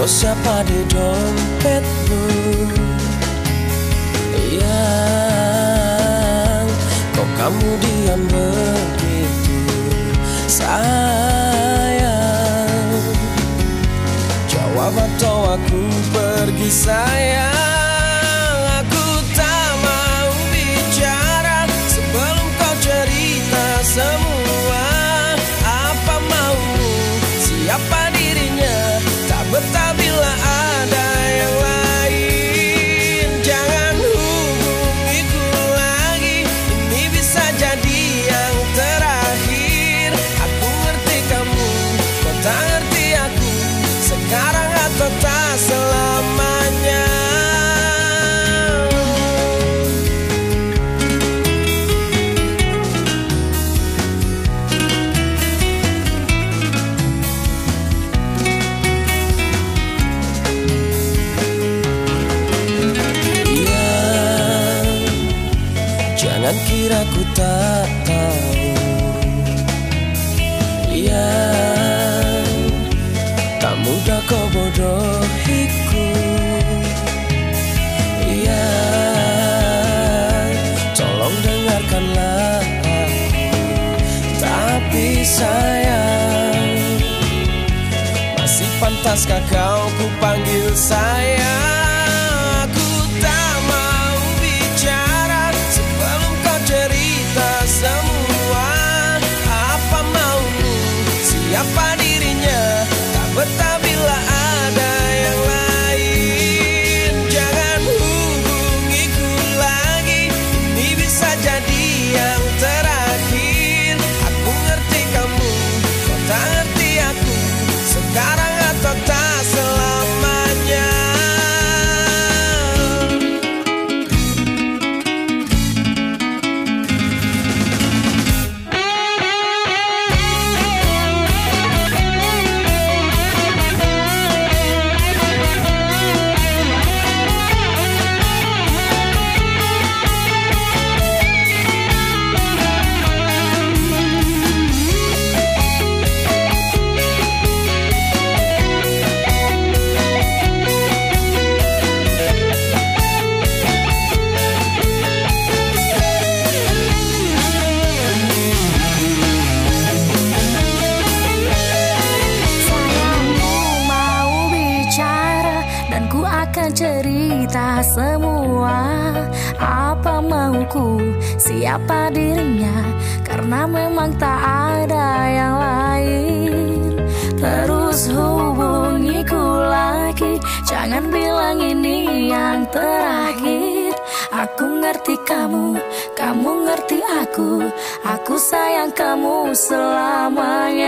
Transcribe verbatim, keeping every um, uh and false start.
Terus siapa di dompetmu yang kok kamu diam begitu sayang? Jawab atau aku pergi sayang. Aku tak mau bicara sebelum kau cerita semua. Apa maumu, siapa dirinya, tak betah bila ada yang lain. Jangan hubungiku lagi, ini bisa jadi yang terakhir. Aku ngerti kamu, kau tak ngerti aku, sekarang atau tak selamanya. Jangan kira ku tak tahu, ya tak mudah kau bodohiku. Ya tolong dengarkanlah aku. Tapi sayang, masih pantaskah kau ku panggil sayang? Semua apa maumu, siapa dirinya, tak betah bila ada yang lain. Jangan hubungiku lagi, ini bisa jadi yang terakhir. Aku ngerti kamu, kau tak ngerti aku, sekarang atau tak selamanya. Cerita semua apa mauku, siapa dirinya, karena memang tak ada yang lain. Terus hubungiku lagi, jangan bilang ini yang terakhir. Aku ngerti kamu, kamu ngerti aku, aku sayang kamu selamanya.